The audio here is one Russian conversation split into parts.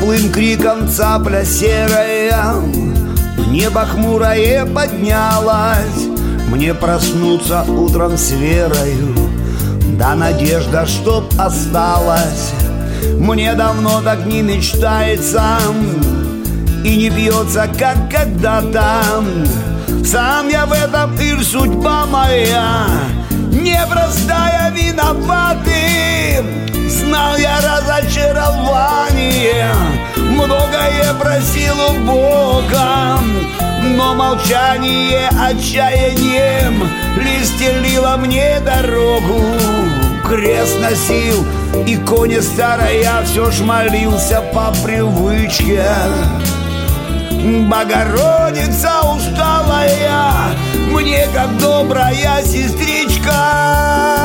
Хриплым криком цапля серая в небо хмурое поднялась. Мне проснуться утром с верою, да надежда, чтоб осталась. Мне давно так не мечтается и не бьется, как когда-то. Сам я в этом, и судьба моя непростая, виноваты. Знал я разочарование, многое просил у Бога, но молчание отчаянием лишь стелило мне дорогу. Крест носил, иконе старой я все ж молился по привычке. Богородица усталая, мне как добрая сестричка.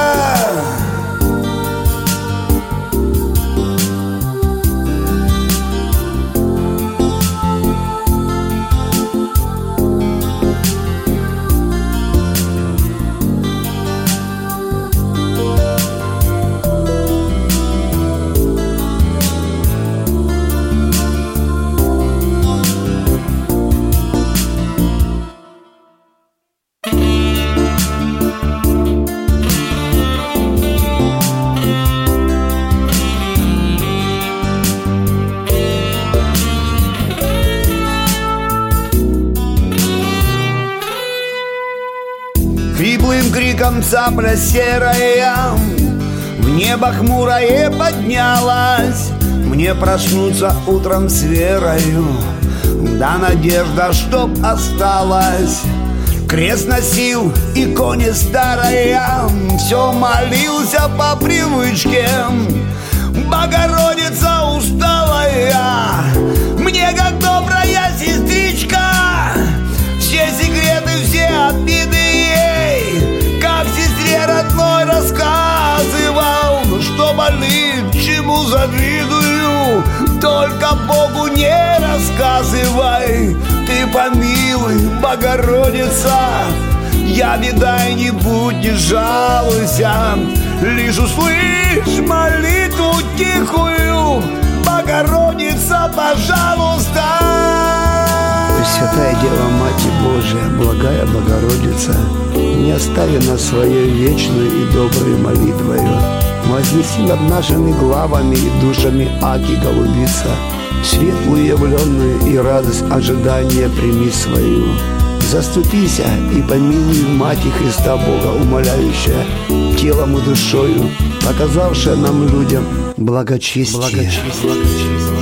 Хриплым криком цапля серая в небо хмурое поднялась. Мне проснуться утром с верою, да надежда, чтоб осталась. Крест носил, иконе старая, все молился по привычке. Богородица усталая, мне как добрая сестричка. Все секреты, все обиды ей, как сестре родной рассказывал. Что болит, чему завидую, только Богу не рассказывай. Ты помилуй, Богородица, я бедай, не будь, не жалуйся. Лишь услышь молитву тихую, Богородица, пожалуйста. Пресвятая Дева, Мать Божия, благая Богородица, не остави нас своей вечной и доброй молитвою. Вознеси над нашими главами и душами аки голубица, светлую явленную и радость ожидания прими свою. Заступися и помилуй Мати Христа Бога, умоляющая телом и душою, показавшая нам людям благочестие.